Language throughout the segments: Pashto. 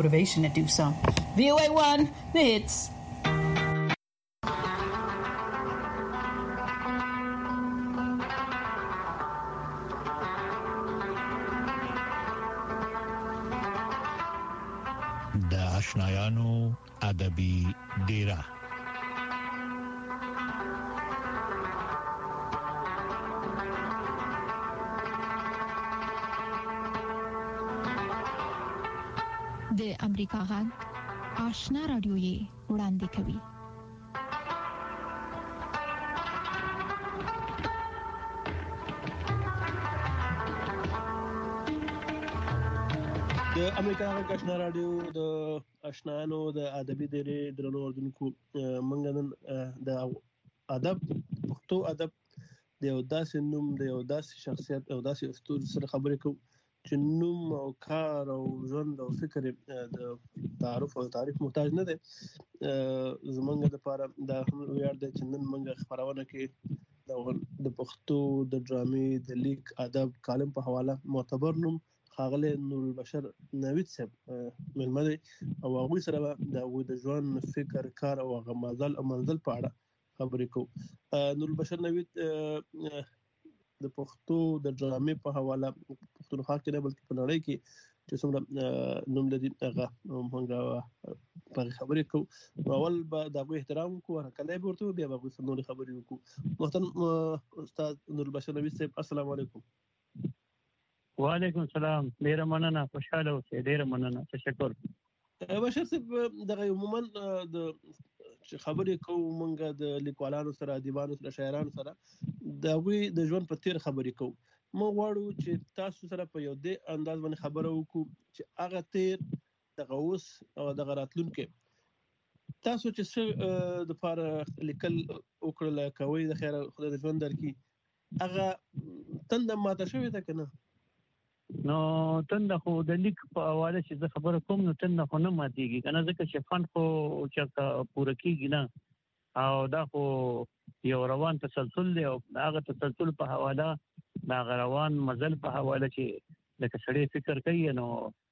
motivation to do so. VOA1, the hits. د آشنایانو ادبي ډیره. د امریکا غږ آشنا رادیو یې وړاندې کوي. د امریکا غږ آشنا رادیو د آشنایانو د ادبي ډیرې درنو اوردونکو، موږ نن د ادب، پښتو ادب د یو داسې نوم، د یو داسې شخصیت او داسې اسطورې سره خبرې کوو چې نوم او کار او ژوند او فکر د تعارف او تعریف محتاج نه دی. زمونږ لپاره دا هم ویاړ دی چې نن موږ خپرونه کې د پښتو د ډرامې د لیک ادب کالم په حواله معتبر نوم ښاغلی نورالبشر نوید صاحب مېلمه دی او هغوی سره به د هغوی د ژوند، فکر، کار او هغه مزل او منزل په اړه خبرې کوو. نورالبشر نوید د پښتو د ډرامې په حواله پښتونخوا کې نه بلکې په نړۍ کې چې څومره نوم لري هغه موږ په خبرې کوو. اول به د هغوی احترام وکړو، هرکلی به ورته وو، بیا به هغوی سره نورې خبرې وکړو. محترم استاد نورالبشر نوید صاحب، السلام علیکم. وعلیکم السلام. ډیره مننه، خوشاله اوسئ. ډیره مننه، تشکر. بشر صاحب، دغه عموما د خبرې کوو موږ د لیکوالانو سره، ادیبانو سره، شاعرانو سره د هغوی د ژوند په تیر خبرې کوو. موږ غواړو چې تاسو سره په یو دې انداز باندې خبره وکړو چې هغه تیر، دغه اوس او دغه راتلونکی تاسو چې څه دپاره لیکل وکړل کوئ، د خیره خدای د ژوند درکړي، هغه تنده ماته شوې ده که نه؟ نو تنده خو د لیک په حواله چې زه خبره کوم، نو تنده خو نه ماتېږي که نه، ځکه چې فن خو چېرته پوره کېږي نه، او دا خو یو روان تسلسل دی او هغه تسلسل په حواله د هغه روان مزل په حواله چې لکه سړی فکر کوي، نو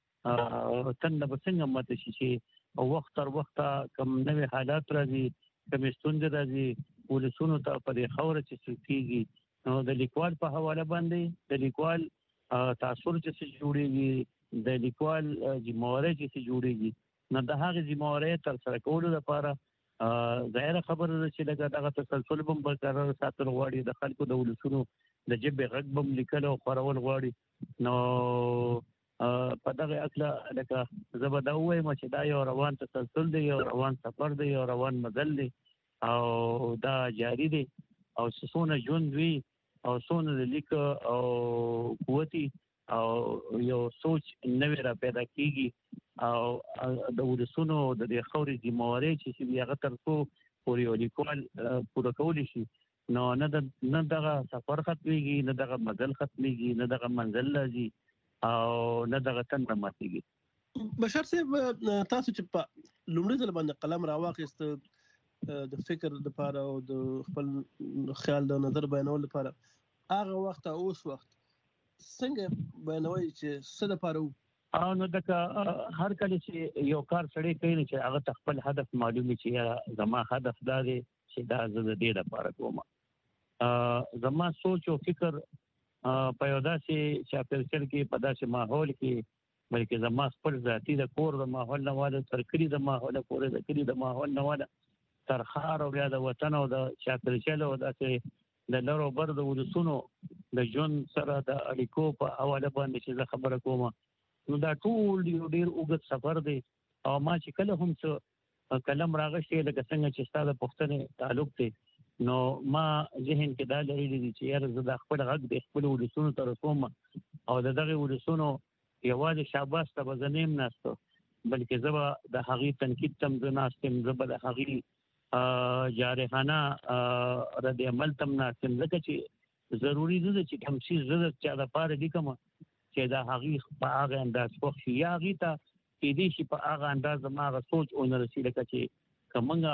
تنده به څنګه ماته شي چې وخت تر وخته کوم نوي حالات راځي، کومې ستونزې راځي ولسونو ته په دې خاوره چې څه کېږي، نو د لیکوال په حواله باندې د لیکوال تاثر چې څه جوړېږي، د لیکوال ذمهوارۍ چې څه جوړېږي، نو د هغې ذمهوارۍ ترسره کولو لپاره ظاهره خبره ده چې لکه دغه تسلسل به هم برقرار ساتل غواړي، د خلکو د ولسونو د ژبې غږ به هم لیکل او خپرول غواړي. نو په دغه هکله لکه زه به دا ووایم چې دا یو روان تسلسل دی، یو روان سفر دی، یو روان مزل دی او دا جاري دی، او څونه ژوند وي او څونه د لیک او قوتي او یو سوچ نوی را پیدا کیږي او د ولسونو د دې خاورې ذمهوارۍ چې هغه تر څو پورې یو لیکوال پوره کولی شي، نو نه دغه سفر ختمېږي، نه دغه مزل ختمېږي، نه دغه منزل راځي او نه دغه تنده ماتېږي. بشر صاحب، تاسو چې په لومړي ځل باندې قلم راواخیست د فکر لپاره او د خپل خیال د نظر بیانولو لپاره، هغه وخت او اوس وخت څنګه بیانوي چې څه لپاره وو؟ نو دغه هر کله چې یو کار سړی کوي چې هغه خپل هدف معلومي چې زما هدف دا دی چې دا زه د دې لپاره کوم. زما سوچ او فکر په یو داسې چاپېریال کې، په داسې ماحول کې، بلکې زما خپل ذاتي د کور د ماحول نه واده تر کلي د ماحول پورې، د کلي د ماحول نه واده تر ښار او بیا د وطن او د چاپېریال او داسې د لر او بر د ولسونو د ژوند سره د اړیکو په حواله باندې چې زه خبره کوم، نو دا ټول یو ډېر اوږد سفر دی. او ما چې کله هم څه قلم راغشتی، لکه څنګه چې ستا د پوښتنې تعلق دی، نو ما ذهن کې دا لرلی دي چې یاره زه دا خپل غږ د خپلو ولسونو ته رسوم او د دغې ولسونو یوازې شاباس ته به زه نه یم ناسته، بلکې زه به د هغې تنقید ته هم زه ناست یم، زه به د هغې جارحانه رد عمل ته هم ناست یم، ځکه چې ضروري نه ده چې کوم څیز زه د چا دپاره لیکم چې د هغې په هغه انداز خوښ شي، یا هغې ته کېدای شي په هغه انداز زما هغه سوچ ونه رسي، لکه چې که موږ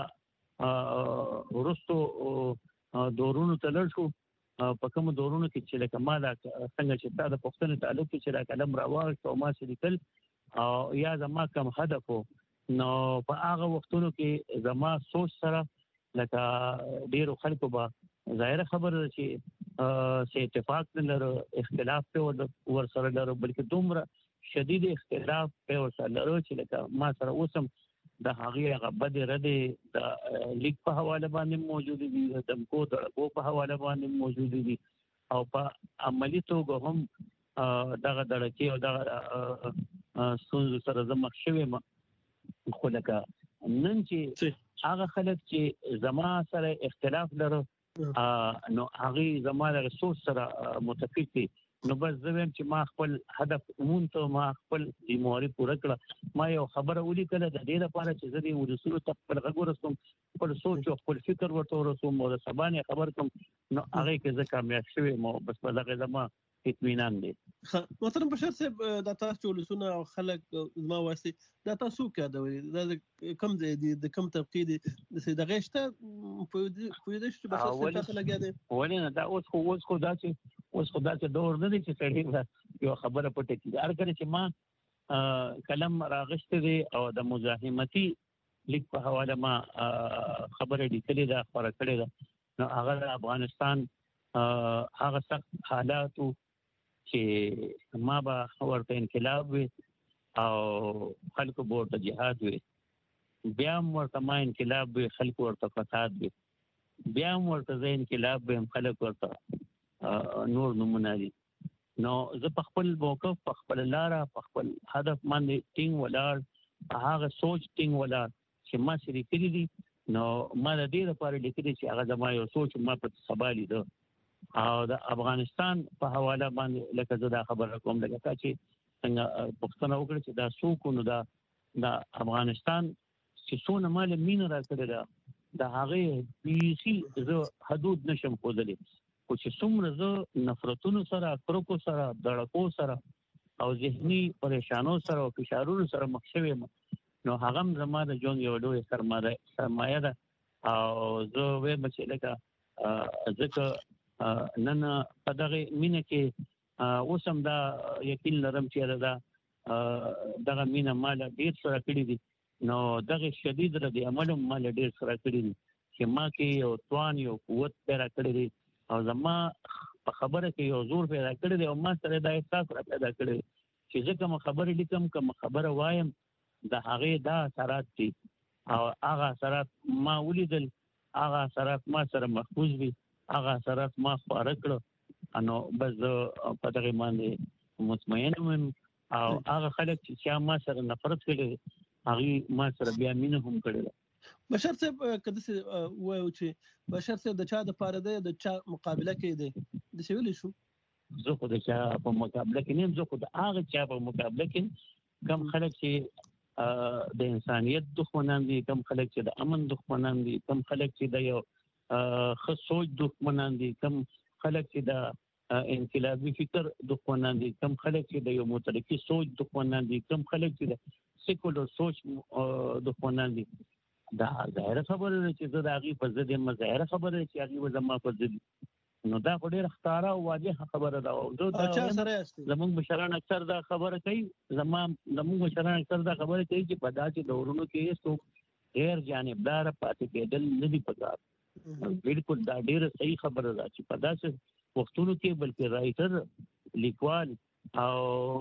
وروستو دورونو ته لړ شو، په کومو دورونو کې چې لکه ما دا څنګه چې تا د پوښتنې تعلق کې چې دا قلم راواخیست او ما څه لیکل، او یا زما کوم هدف نو په هغه وختونو کې زما سوچ سره لکه ډیرو خلکو به ظاهر خبره ده چې سه اتفاق نه لرو اختلاف په ور سره لرو بلکې دومره شدید اختلاف په ور سره لرو چې لکه ما سره اوسم د هغه بد رده د لیک په حواله باندې موجود دي د دمکو د په حواله باندې موجود دي او په عملی توګه هم دغه دړکې او دغه ستونزو سره زمخ شوی خو لکه نن چې هغه خلک چې زما سره اختلاف لرو نو هغه زما له رسول سره متفق دي نو بس زویم چې ما خپل هدف مونته ما خپل دیموري پوره کړه ما یو خبره ولي کړه د دې لپاره چې زه دې ورسول ته خپل غوړم خپل سوچ او خپل فکر ورته ورسوم او سبانه خبر کوم نو هغه کې زه کامیاب شوم مو بس په دغه زما اطمینان دي محترم بشر صاحب د تاسو ولسونه او خلک زما واسي د تاسو کې دا کم دي د کم طبقه دي د غشته په دې چې بشر صاحب تاسو لګیا دي ولنه دا اوس خو دا چې دور نه دي چې سړی یو خبره پټه کړي هر کله چې ما کلم راغشته دي او د مزاحمتي لیک په حواله ما خبره لیکلې ده خبره کړې ده نو هغه افغانستان هغه سخت حالاتو چې ما به ورته انقلاب وي او خلکو به ورته جهاد وي بیا ورته ما انقلاب وي خلکو ورته فساد وي بیا ورته زه انقلاب وي خلک ورته نور نمونه دي نو زه په خپل موقف په خپل لاره په خپل هدف باندې ټینګ ولاړ هغه سوچ ټینګ ولاړ چې ما سره کړی دي نو ما د دې لپاره لیکلي چې هغه زما یو سوچ ما په سبا لیدو او د افغانستان په حواله باندې لکه زه دا خبره کوم لکه چې څنګه پښتنه وکړي چې دا څوک نو دا افغانستان چې څونه مال مين راکړي دا هغه پیسي زه حدود نشم خوذلې او چې څومره زه نفرتونو سره کرکو سره دړکو سره او ذهني پریشانو سره او فشارونو سره مخ شوم نو هغه زما د جون یو لوی سرمایه ده او زه وایم چې لکه ځکه نن په دغه مینه کې اوسم دا یقین لرم چې دغه مینه مال ډیر سره کړی دي نو دغه شدید ردی عمل مال ډیر سره کړی دي چې ما کې یو توان یو قوت پیدا کړی دي او زما په خبره کې یو زور پیدا کړی دی او ما سره دا احساس را پیدا کړی چې زه کوم خبره لیکم کوم خبره وایم د هغه دا اثرات دي او هغه اثرات ما ولیدل هغه اثرات ما سره محفوظ دي هغه اثرات ما خبره کړو انو بس په دغه باندې مطمئن وم او هغه خلک چې ما سره نفرت کړي هغه ما سره بیا مینه هم کړي بشر صاحب کده څه وایو چې بشر صاحب د چا د پاره ده د چا مقابله کوي دي د څه ویل شو زه خو د چا په مقابله کې نیم زه خو د هغه چا په مقابله کې کم خلک چې د انسانيت دښمنان دي کم خلک چې د امن دښمنان دي کم خلک چې د یو خصوص دښمنان دي کم خلک چې د انقلابي فکر دښمنان دي کم خلک چې د یو مترقي سوچ دښمنان دي کم خلک چې د سیکولر سوچ دښمنان دي دا ظاهر خبره ده چې زه د هغې په ضد یم ظاهر خبره ده چې هغې به زما په ضد نو دا خو ډېره ښکاره او واضحه خبره ده زموږ مشران اکثر دا خبره کوي زموږ مشران اکثر دا خبره کوي چې په داسې دورونو کې څوک غیر جانبدار پاتې کېدل نه دي پکار بالکل دا ډېره صحیح خبره ده چې په داسې وختونو کې بلکې رایټر لیکوال او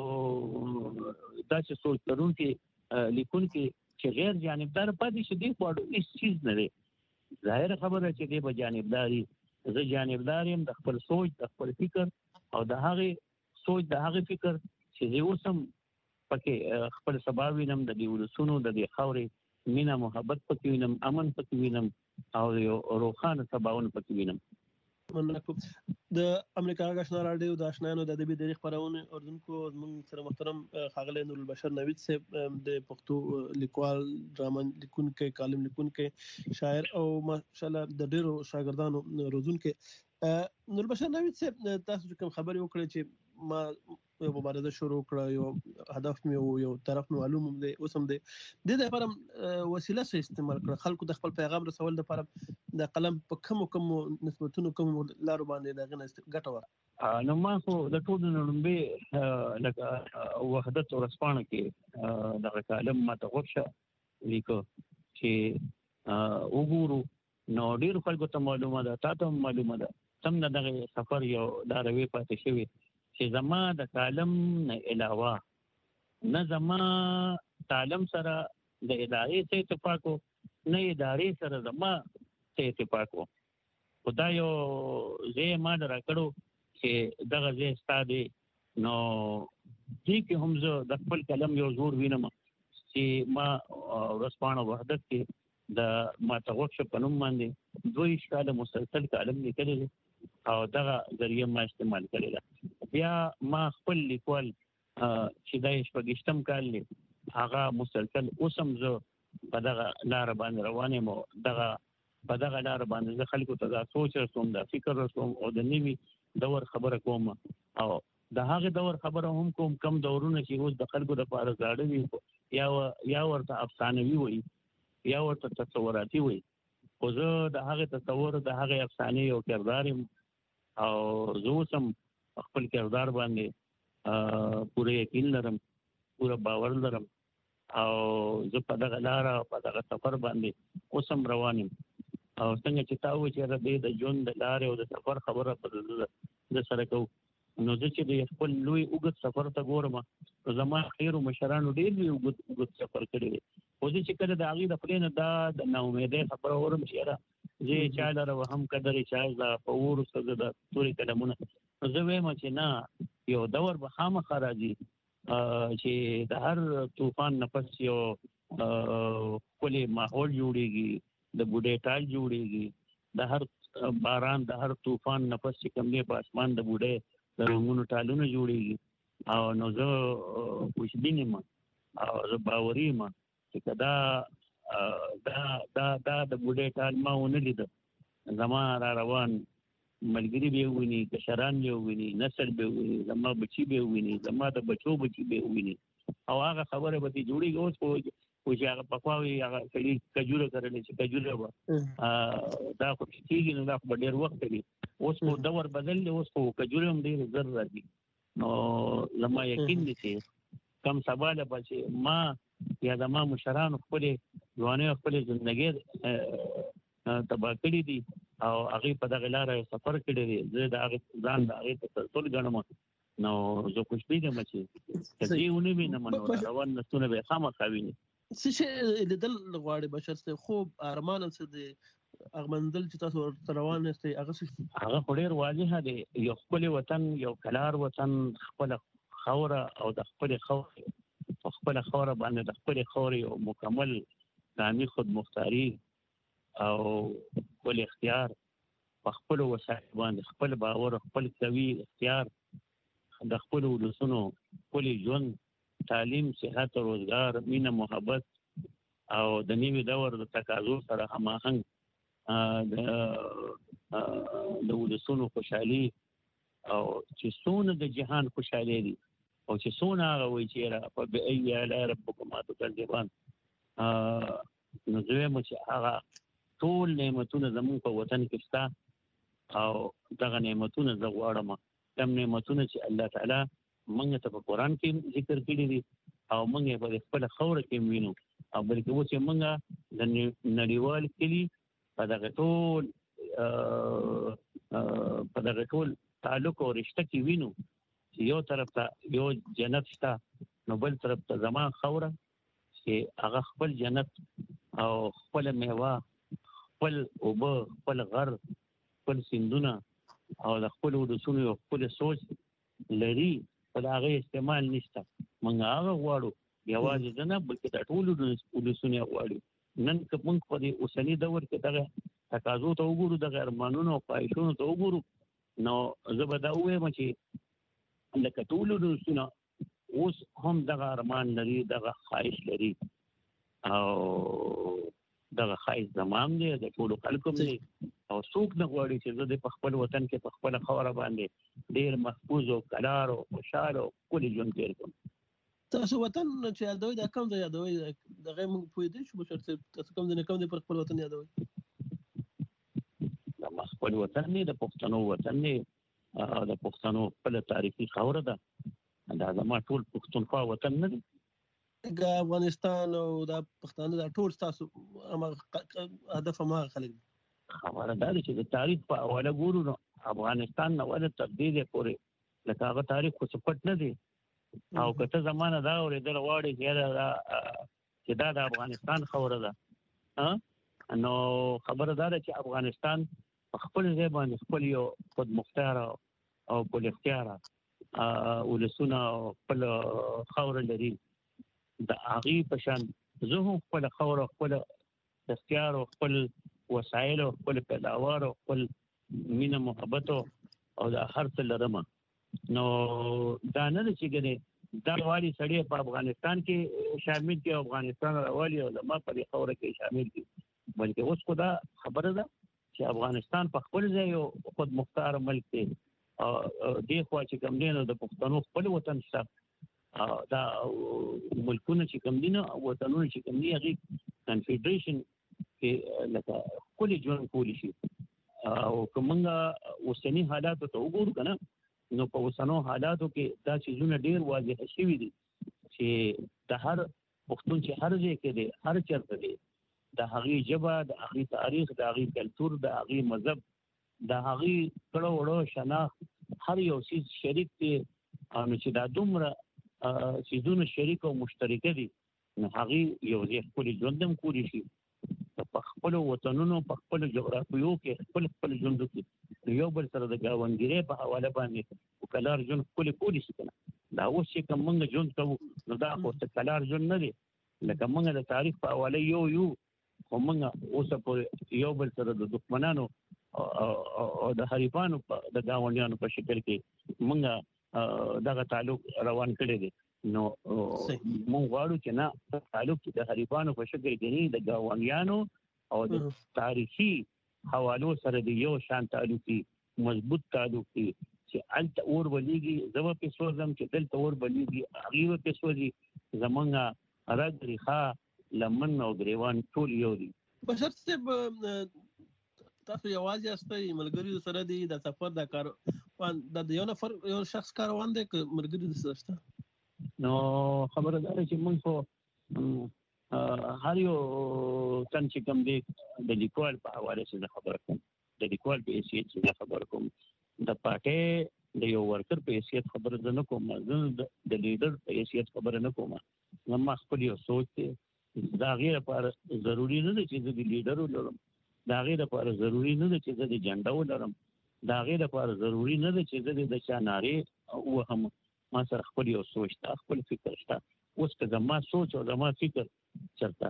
داسې سوچ لرونکي لیکونکي چې غیر جانبدار پاتې شي دی خو هیڅ چیز نه دی ظاهر خبره چې دی به جانبداري زه جانبدار یم د خپل سوچ د خپل فکر او د هغې سوچ د هغې فکر چې زه اوسم پکې خپل سبا وینم د دې ولسونو د دې خاورې مینه محبت پکې وینم امن پکې وینم او یو روښانه سباونه پکې وینم مننه د امریکا غږ رادیو د آشنایانو د ادبي تاریخ خپرونه اوردونکو زموږ سره محترم ښاغلی نور البشر نوید صاحب د پښتو لیکوال ډرامه لیکونکی کالم لیکونکی شاعر او ماشاءالله د ډیرو شاګردانو روزونکی نور البشر نوید صاحب تاسو کوم خبرې وکړې چې ما یو مبارزه شروع کړه، یو هدف مې یو طرف مې معلوم دی، اوس هم دی. د دې لپاره وسیله څه استعمال کړه؟ خلکو د خپل پیغام رسول لپاره د قلم په کوم نسبتونو کوم لارو باندې دغه ګټه ورکړه؟ نو ما خو د ټولو لومبه لکه وحدت ورسپانه کې دغه کلم ما ته غوښه لیکو چې وګورو. نو ډیر خلکو ته معلومه ده، تاسو هم معلومه ده، سم دغه سفر یو لاروي پاتې شوی چې زما د کالم نه علاوه نه زما تعلم سره د ادارې څخه اتفاق نه ادارې سره زما څخه اتفاق خدای یو زه ما درکړو چې دغه زه ستادي. نو دې کې هم زه د خپل کلم یو زور وینم چې ما ورسپانه وحدت کې د ما تغوښ په نوم باندې 2 کال مسلسل کلم لیکل او دغه ذریعہ ما استعمال کړل. بیا ما خپل لیکوال چې د شپږشتم کال هغه مسلسل اوسم زه په دغه لار باندې روانه مو دغه په دغه لار باندې خلکو ته دا سوچ رسوم، دا فکر رسوم او د نیوي دور خبره کوم او د هغه دور خبره هم کوم کم دورونه چې اوس د خلکو د پاره زاړه وي یا ورته افسانوي وي یا ورته تصوراتي وي. خو زه د هغه تصور د هغه افسانه او کردار او زه سم خپل کردار باندې پوره یقین لرم، پوره باور لرم او زه په دغه لار او په دغه سفر باندې اوسم روان یم. او څنګه چې تاسو چې د ژوند د لارې او د سفر خبره په د سره کو، نو زه چې د خپل لوی اوږد سفر ته ګورم، زما خیر او مشرانو ډېر لوی اوږد سفر کړی دی. خو چې کله د هغې د خولې نه دا د ناامیدۍ خبره اورم چې یاره زه چا لره وهم قدر چا دا په اور څه د تورې کلمونه، زه وایم چې نه، یو دور به خامخا راځي چې د هر طوفان نفس یو ښکلی ماحول جوړېږي، د بوډۍ ټال جوړېږي، د هر باران د هر طوفان نفس چې کوم دی په اسمان د بوډۍ د رنګونو ټالونه جوړېږي. او نو زه خوشبین یم او زه باوري یم چې دا د بوډۍ ټال ما ونه لیده، زما را روان ملګري به وویني، کشران به وویني، نسل به وویني، زما بچي به وویني، زما د بچو بچي به وویني او هغه خبره به جوړېږي. اوس خو چې هغه پخواوي هغه سړي کجوره کرلې چې کجوره به دا خو کېږي نو دا خو به ډېر وخت کوي. اوس خو دور بدل دی، اوس خو کجوره هم ډېر زر راځي. نو زما یقین دی چې کم سبا له به چې ما یا زما مشرانو خپلې ځوانۍ او خپلې زندګۍ تباه کړي دي او هغې په دغه لاره سفر کړی دی، زه د هغې ځان د هغې تسلسل ګڼم. نو زه خوشبینه یم چې که دې ونه وینم نو روان نسلونه به یې خامخا ویني. څه شی لیدل غواړي بشر څه خوب ارمان څه دی هغه منزل چې تاسو ورته روان یاستئ هغه خو ډېر واضحه دی، یو ښکلی وطن، یو کلار وطن، خپله خاوره او د خپلې خاورې په خپله خاوره باندې د خپلې خاورې یو مکمل دامي خودمختاري او خپل اختیار په خپلو وسایلو باندې خپل باور، خپل قوي اختیار، د خپلو ولسونو ښکلی ژوند، تعلیم، صحت، روزګار، مینه، محبت او د نوي دور د تقاضو سره هماهنګ د ولسونو خوشحالي او چې څونه د جهان خوشحالي دي او چې څونه هغه وایي چې فبأي آلاء ربكما تكذبان. نو زه وایم چې هغه ټول نعمتونه زموږ په وطن کې شته او دغه نعمتونه زه غواړم، کوم نعمتونه چې الله تعالی موږ ته په قرآن کې ذکر کړي دي او موږ یې په خپله خاوره کې وینو او بلکې اوس یې موږ د نړیوال کلي په دغه ټول تعلق او رشته کې وینو چې یو طرف ته یو جنت شته، نو بل طرف ته زما خاوره چې هغه خپل جنت او خپل میوه، خپل اوبه، خپل غر، خپل سیندونه او د خپل ولسونو یو خپل سوچ لري، په د هغې استعمال نشته. موږ هغه غواړو، یوازې زه نه بلکې د ټولو ولسونه غواړو. نن که موږ په دې اوسني دور کې دغه تقاضو ته وګورو، دغه ارمانونو او خواهشونو ته وګورو، نو زه به دا ووایم چې لکه ټول ولسونه اوس هم دغه ارمان لري، دغه خواهش لري او دغه خواهش زما هم دی، د ټولو خلکو هم دی او څوک نه غواړي چې زه د خپل وطن کې په خپل خوره باندې ډیر محفوظ او قرار او خوشاله او کلی ژوند تیر کړم. تاسو وطن چې یادوي دا کوم ځای یادوي دغه موږ پوه دي چې بشرط تاسو کوم نه پر خپل وطن یادوي؟ دا خپل وطن نه د پښتنو وطن نه د پښتنو خپل تاریخي خوره ده دا زما ټول پښتونخوا وطن نه دی. افغانستان او د پښتانه د ټول تاسو هدف ما خلک خبره ده چې د تاریخ په حواله ګورو نو افغانستان نو ول تبدیل پورې لکه هغه تاریخ خو څپټ نه دی او کته زمانه دا اورېدل واړي چې دا د افغانستان خوره ده نو خبره ده چې افغانستان خپل ځای باندې خپل یو خود مختار او خپل اختیار ولسونه خپل خوره لري د هغه په شان زه هم خپل خوره خپل اختیار او خپل وسایل او خپل پیداوار او خپل مینه محبت او د هر څه لرم نو دا نه چې ګنې دا والی سړی په افغانستان کې شامل کې افغانستان والی او ما په خوره کې شامل دي بلکې اوس خدا خبره ده چې افغانستان په خپل ځای یو خود مختار ملک دی او دې خوا چې کوم دین د پښتنو خپل وطن شته دا ملکونه چې کوم دین او وطنونه چې کوم دي هغه کنفدریشن کې لکه کلی ژوند کولی شي او کومه اوسنی حالات ته وګورو کنه نو په اوسنو حالاتو کې دا چیزونه ډیر واضح شوي دي چې د هر پښتون چې هر ځای کې دی هر چرته دی د هغې ژبه د هغې تاریخ د هغې کلتور د هغې مذهب د هغې کړه وړه شناخت هر یو څیز شریک دی نو چې دا دومره څیزونه شریک او مشترکه دي نو هغې یو ځای ښکلي ژوند هم کولی شي په خپلو وطنونو په خپلو جغرافیو کې خپل ژوندو کې یو بل سره د ګاونډګرۍ په حواله باندې کلار ژوند ښکلي کولی شي که نه دا اوس چې کوم موږ ژوند کوو نو دا خو کلار ژوند نه دی لکه موږ د تاریخ په حواله یو خو موږ اوسه پورې یو بل سره د دښمنانو او د حریفانو د ګاونډیانو په شکل کې موږ دغه تعلق روان کړی دی نو مونږ غواړو چې نه تعلق د حریفانو په شکل کې نه د ګاونډیانو او د تاریخي حوالو سره د یو شان تعلقي مضبوط تعلقي چې الته اور ولېږي زما په سوزم چې دلته اور ولېږي هغه په سوزي زمونږه راګ ریخه لمن او غریوان ټول یو دي بشر صاحب تاسو یوازې استئ ملګری سره دی د سفر د کار د یو نفر یو شخص کاروان دی که ملګری د سره نو خبره ده چې موږ په هر یو تن چې کوم دی د لیکوال په حواله څه خبره کوم د لیکوال په حیثیت څه خبره کوم د پارټي د یو ورکر په حیثیت خبره نه کوم د لیډر په حیثیت خبره نه کوم ما خپل یو سوچ دی دا غیر لپاره ضروری نه دی چې د لیډر ولرم دا غیر لپاره ضروری نه دی چې د جنډا ولرم دا غیر لپاره ضروری نه دی چې د چا ناره او هم ما سره خپل یو سوچ تا خپل فکر شته اوس که زما سوچ او زما فکر چرته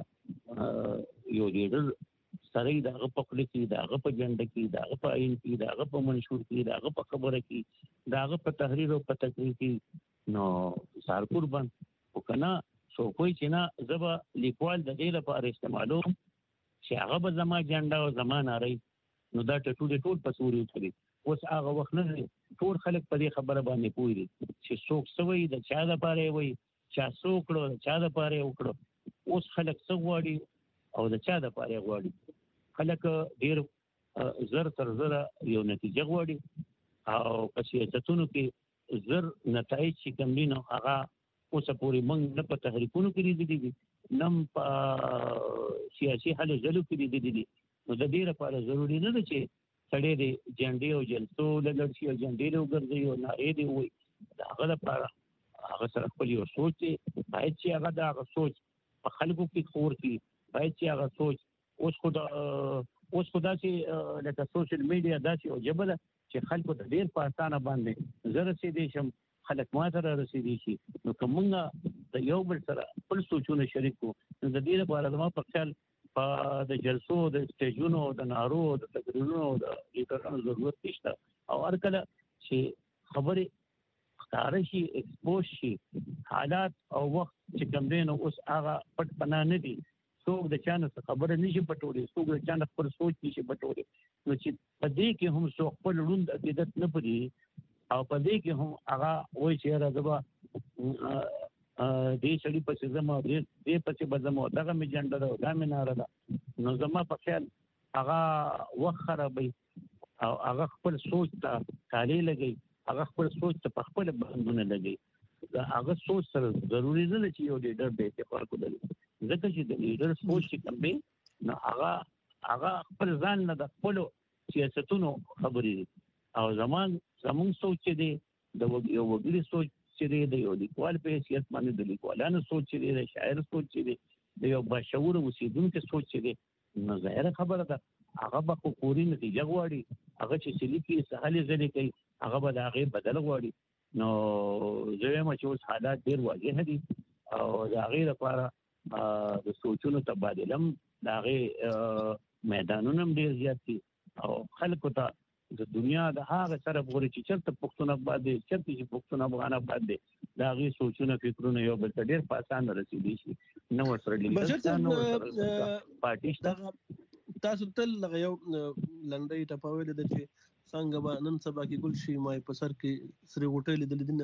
یو لیډر سره دغه په خپل کې دغه په جنډه کې دغه په عین کې دغه په منشور کې دغه په خبره کې دغه په تحریر او په تقریر کې نو سارپور باندې وکنا سو کوئی چې نه زبا لیکوال د دې لپاره استعمالو چې هغه به زما جنډه او زما ناری نو دا ټول په سوري وکړي اوس هغه وخت نه ټول خلک په دې خبره باندې پوي دي چې څوک سوي د چا د پاره وي چا څوک د چا د پاره وکړو اوس خلک څو غواړي او د چا د پاره غواړي خلک ډیر زر تر زر یو نتیجه غواړي او په سیاستونو کې زر نتایج چې کوم دي نو هغه اوس پورې موږ نه په تحریکونو کې دي نم په سیاسي حل ځلو کې دي نو د دې لپاره ضروری نه ده چې سړی دی جنډې او جلسو لګړ شي او جنډې له وګرځي او نارې دی وي هغه لپاره هغه سره خپل یو سوچ دی باید چې هغه د هغه سوچ په خلکو کې خور کړي باید چې هغه سوچ اوس خدا چې لکه سوشل میډیا داسې او ژبه ده چې خلکو ته ډېر په اسانه باندې زه رسېدی شم خلک ما سره رسېدي شي نو که موږ د یو بل سره خپل سوچونه شریک کړو نو د دې لپاره زما په خیال په د جلسو د سټیجونو د نارو د تقریرونو د لیکلو ضرورت نشته او هر کله چې خبرې ښکاره شي ایکسپوز شي حالات او وخت چې کوم دی نو اوس هغه پټ پناه نه دي څوک د چا نه خبره نشي پټولی څوک د چا نه خپل سوچ نشي پټولی نو چې په دې کې هم څو خپل لوند عقیدت نه پري او په دې کې هم هغه وایي چې راځه دې سړي په څه زما دې په څه بدمو دغه می جنډه دا مې ناره ده نو زما په خیال هغه وخت خرابوي او هغه خپل سوچ ته کالي لګي هغه خپل سوچ ته په خپل بندونه لګي دا هغه سوچ سره ضروری نه چې یو لیډر به اتفاق وکړي ځکه چې د لیډر سوچ چې کوم دی نو هغه خپل ځان نه د خپل سیاستونو خبرې او زمون سوچ دی د یو وګړي سوچ چې د یو لیکوال په حیثیت باندې د لیکوالانو سوچ دی د شاعر سوچ دی د یو بشعور اوسیدونکو سوچ دی نو ظاهره خبره ده هغه به پوری نتیجه غواړي هغه چې سلیکي سهالي ځلې کوي هغه به هغه بدل غواړي نو زه ما چې اوس حالات ډیر واضح دي او دا غیر لپاره د سوچونو تبادله دا غي میدانونه ډیر زیات دي او خلکو ته د دنیا د هغه سره پورې چې چرته پښتون آباد دي چرته چې پښتون افغان آباد دي دا غي سوچونه فکرونه یو بل ډیر په آسان رسیدي شي نو سره پارټي تاسو تل یو لنډۍ ټپاوې د چې څنګه به نن سبا کې ګل شي مای په سر کې سری غوټې لیدل دي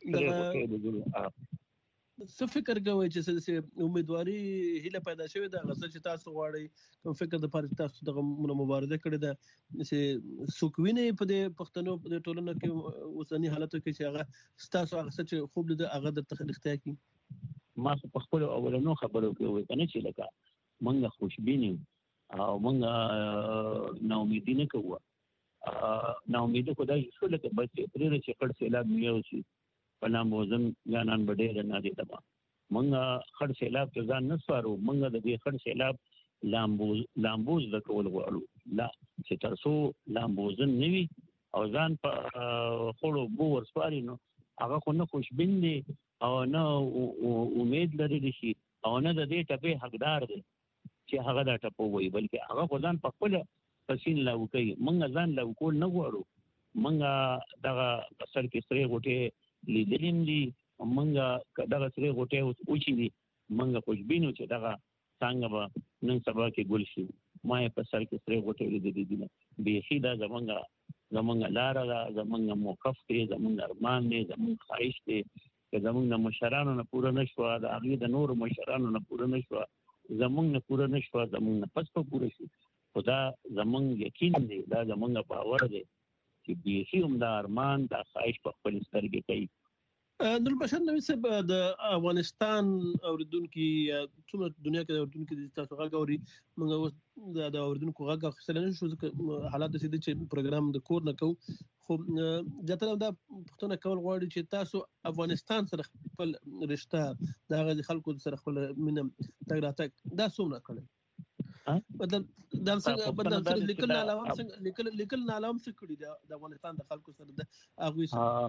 څه فکر کوي چې امیدواري هیله پیدا شوې ده غوښتل چې تاسو غواړئ کوم فکر د پاره تاسو دغه مبارزه کړې ده چې سوکوینه په دې پښتنو په ټولنه کې اوسنی حالت کې چې هغه تاسو هغه چې خوب لیدل هغه د تخلیقتیا کې ما په خپل اولنو خبرو کې وایي کنه چې لکه منګه خوشبینی او منګه نو امیدی نه کوو نو امید کو دا شو لکه بس پرې چې خړ سیلاب نیو شي پنام وزن ګانان بډېر نه دي دما منګه خړ سیلاب ته ځان نه سوارو منګه د دې خړ سیلاب لامبوز د کول غواړو لا چې تاسو لامبوزن نیوي او ځان په خړو بو ورسواري نو هغه خو نه خوشبین دي او نه امید لري شي او نه د دې ټپه حقدار دي چې هغه دا ټپو وي بلکې هغه ځان په خپل پسین لاو کوي منګه ځان لاو کول نه غواړو منګه دغه سر کې سره غوټه لیدلیم دي منګه دغه سره غوټه اوچي دي منګه خوشبینو چې دغه څنګه به نن سبا کې ګل شي ما په سر کې سره غوټه لیدلې دي به شي دا زمونږ لار دا زمونږ موقف دی زمونږ ارمان دی زمونږ خواهش دی چې زمونږ مشرانو نه پوره نشو دا هغه د نور مشرانو نه پوره نشو زمونږ نه پوره نشو زمونږ نه پس په پوره شي خدا زمونږ یقین دی دا زمونږ باور دی چې به هم دا ارمان دا خواهش په خپل سترګې کوي نور بشر نو سب د افغانستان اوردونکو څومره دنیا کې اوردونکو د تاسو غاوري موږ د اوردونکو غاګه خسرنه شو حالات د چې پروګرام د کور نه کو خو جته دا پښتون کول غواړي چې تاسو افغانستان سره خپل رشتہ د خلکو سره خپل مینه تګ راتګ دا څومره کړي مطلب دا څنګه بدل سره لیکل علاوه څنګه لیکل علاوه څه کړي د افغانستان د خلکو سره د هغه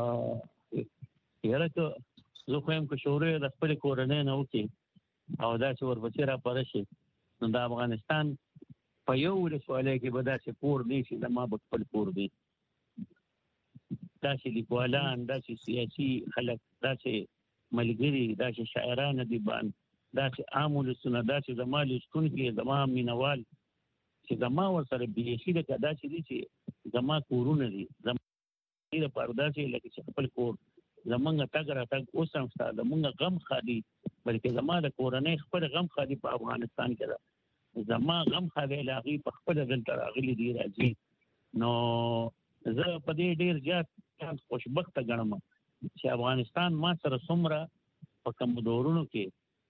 یاره که زه خو یم که شورې د خپل کورنۍ نه وکړي او دا چې ورپسې را پاره شي نو د افغانستان په یو ولسوالۍ کې به داسې کور دی چې زما به خپل کور دی داسې لیکوالان داسې سیاسي خلک داسې ملګري داسې شاعران ادیبان داسې عام ولسونه داسې زما لوستونکي زما مینوال چې زما ورسره بیخي لکه داسې دي چې زما کورونه دي زما لپاره داسې لکه چې خپل کور زمونږ تګ راتګ اوس هم ستا زمونږ غم خالي بلکې زما د کورنۍ خپل غم خالي په افغانستان کې ده زما غم خالي لاغي په خپل دلته راغلي دي راځي نو زه په دې ډیر زیات خوشبخته ګڼم چې افغانستان ما سره څومره په کوم دورونو کې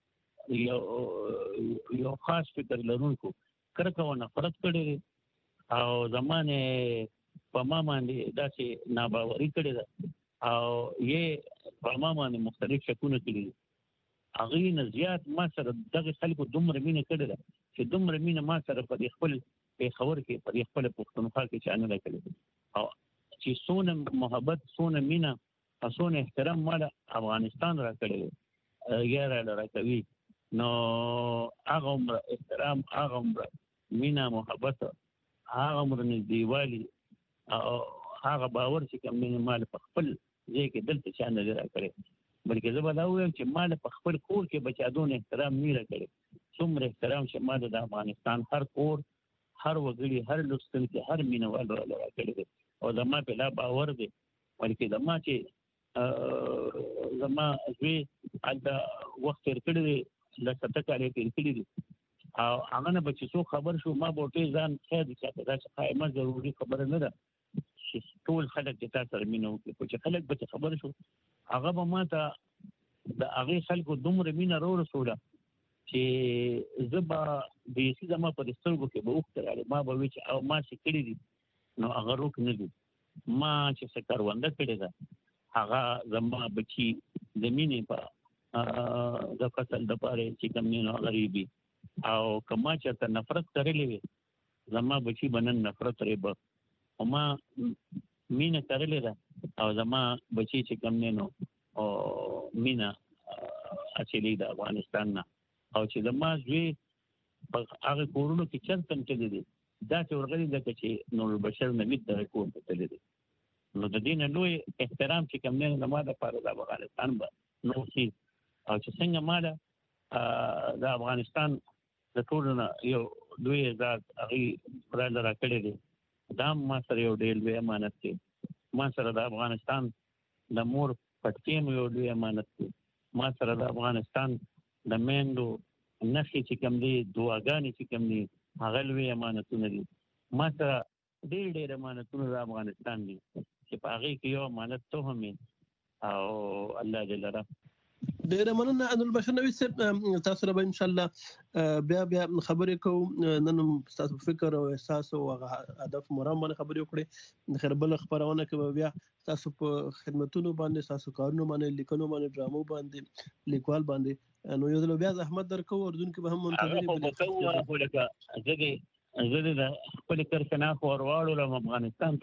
یو خاص فکر لرونکو کرکه او نفرت کړي او زمانه په ما باندې داسې ناباوري کړي ده او یې په ما باندې مختلف شکونه کړي هغه نه زیات ما سره دغه خلکو دومره مینه کړي ده چې دومره مینه ما سره په خپل خبر کې په خپل پښتونخوا کې چانه کړي او چې سونه محبت سونه مینه او سونه احترام مال افغانستان را کړي یې را کوي نو هغه عمر احترام هغه عمر مینا محبت هغه عمر نږدېوالي او هغه باور چې کوم مال په خپل ځای کې دلته چانه لري کړی بلکې زه به دا وایم چې مال په خپل کور کې بچادون احترام نه لري څومره احترام چې مال د افغانستان هر کور هر وګړي هر لوستونکي هر مینوال راکړي دي او زما په لا باور دی ولکه زما چې زما زوی دا وخت تیر کړی دی لکه کالې تیر کړی دي او هغه نه بچي څو خبر شو ما بوټي ځان خیر دي چې دا قائمه ضروري خبره نه ده چې ټول خلک چې تاسو سره مینه وکړي چې خلک به خبر شو هغه به ما ته د هغه خلکو دومره مینه ورسوله چې زبا د سې زما په سترګو کې به وختره ما به وی چې او ما چې کړی دي نو هغه روک نه دي ما چې څه کارونده کړی ده هغه زما بچي د مینې په د فصل د پاره چې کوم نه غریبي او کما چې ته نفرت کړلې وي زما بچي بنن نفرت لري به او ما مینه کړلې ده او زما بچي چې کوم نه او مینه اچلې د افغانستان نه او چې زما زوی په هغه کورونو کې چرتم کړی دي دا چې ورغلي ده چې نور بشر نبی د کور ته تللی دي نو د دین لوی احترام چې کوم نه ما د پاره د افغانستان به نو سي او چې څنګه ما د افغانستان د ټولنه یو دوی ذات هغه پرال را کړی دي دا ما سره یو ډېر لوی امانت دی ما سره د افغانستان د مور پټکیم یو لوی امانت دی ما سره د افغانستان د میندو نخي چې کوم دي دعاګانې چې کوم دي هغه لوی امانتونه دي ما سره ډېر امانتونه د افغانستان دي چې په هغه کې یو امانت ته هم او الله دې لره ډېر مننه ان البشر نوې سره تاسو سره به ان شاء الله بیا خبرې کوو نن تاسو فکر او احساس او هدف مرام باندې خبرې وکړي خیر بل خبرونه کې بیا تاسو په خدماتونو باندې تاسو کارونو باندې لیکنو باندې ډرامو باندې لیکوال باندې نو یو ځل بیا زحمت درکو اردن کې به هم منتظر یو لکه زه د خپل کارخانه خورواړو له افغانستان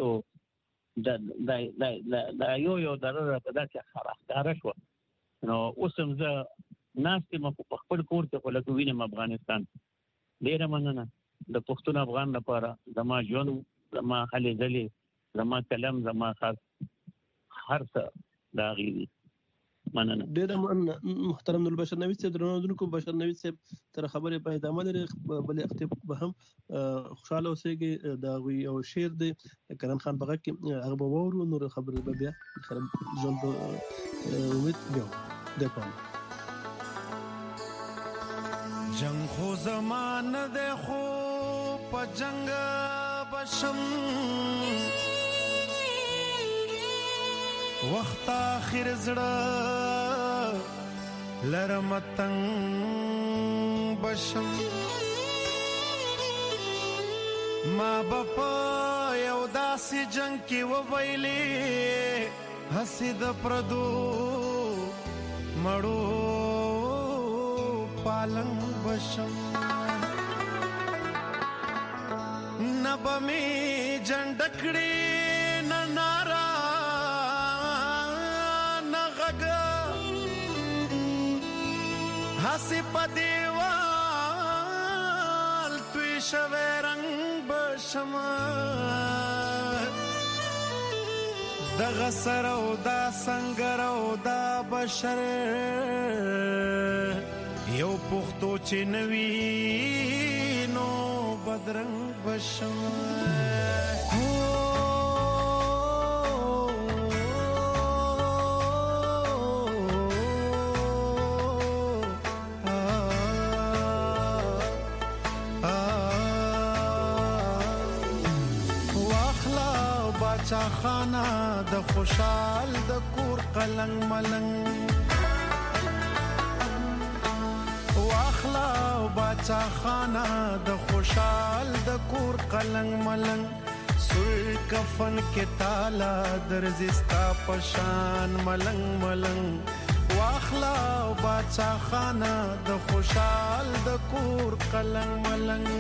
ته دا یو درره په داسې خراختاره شو نو اوسم زه ناستې ما په خپل کور کې خو لکه وینم افغانستان ډېره مننه د پښتون افغان لپاره زما ژوند زما هلې ځلې زما کلم زما خاص هر څه د هغې دي مننه ډېره مننه محترم البشر نوید صاحب درنو بشر نوید صاحب تر خبرې په ادامه لري بلې اختیار به هم خوشاله اوسېږي د هغوی یو شعر دی کرن خان بغه کې هغه به واورو نور خبرې به بیا ژوند امید بیا د کوم جنگ خو زمان ده خو په جنگ بشم وخت اخر زړه لرمتن بشم ما بپا یو داسې جنگ کې وویلې هسې د پردو مړو پالنګ بشم نبه می جنډکړې نه نارا نه غږ هسې په دیوال توی شوی رنګ بشم دغه سر او دا سنگر او دا بشر یو پختو چې نوی نو بدرنګ بشم چا خانه د خوشحال د کور قلنګ ملنګ واخلا باچا خانه د خوشحال د کور قلنګ ملنګ سر کفن کې تالا درزستا پشان ملنګ ملنګ واخلا باچا خانه د خوشحال د کور قلنګ ملنګ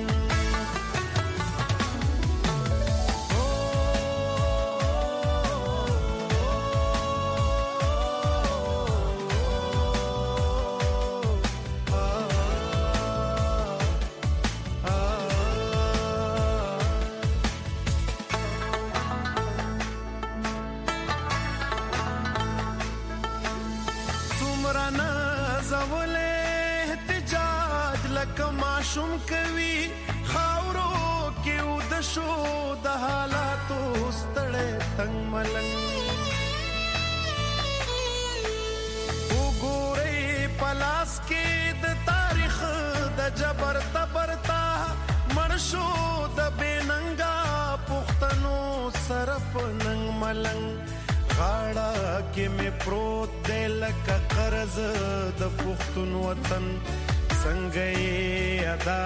شوم کوي خاورو کې ود شو د حالاتو ستړې تنگ ملنګ وګورئ پلاس کې د تاریخ د جبر تبرتا مرشو د بیننګا پښتنو سرپ ننګ ملنګ غاړه کې مې پروت دی لکه قرض د پښتون وطن څنګه ادا